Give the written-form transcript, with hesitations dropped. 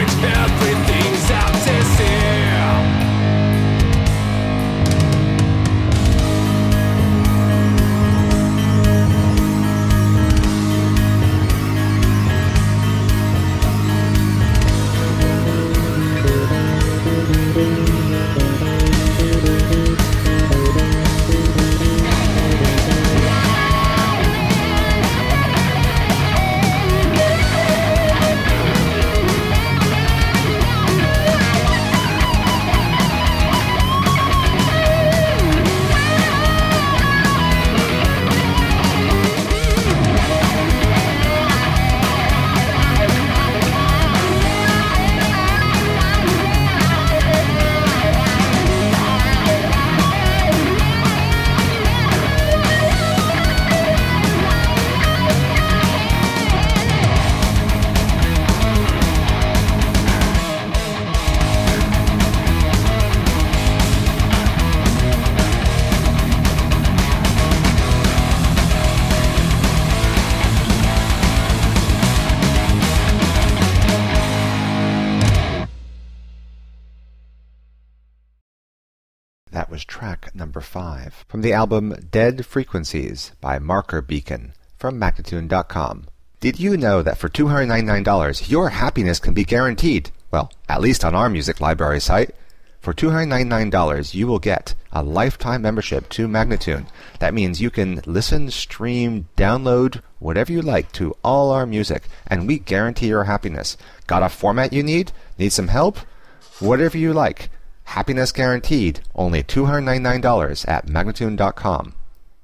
everything's out to sea. That was track number 5 from the album Dead Frequencies by Marker Beacon from Magnatune.com. Did you know that for $299 your happiness can be guaranteed? Well, at least on our music library site. For $299 you will get a lifetime membership to Magnatune. That means you can listen, stream, download, whatever you like to all our music, and we guarantee your happiness. Got a format you need? Need some help? Whatever you like. Happiness guaranteed, only $299 at Magnatune.com.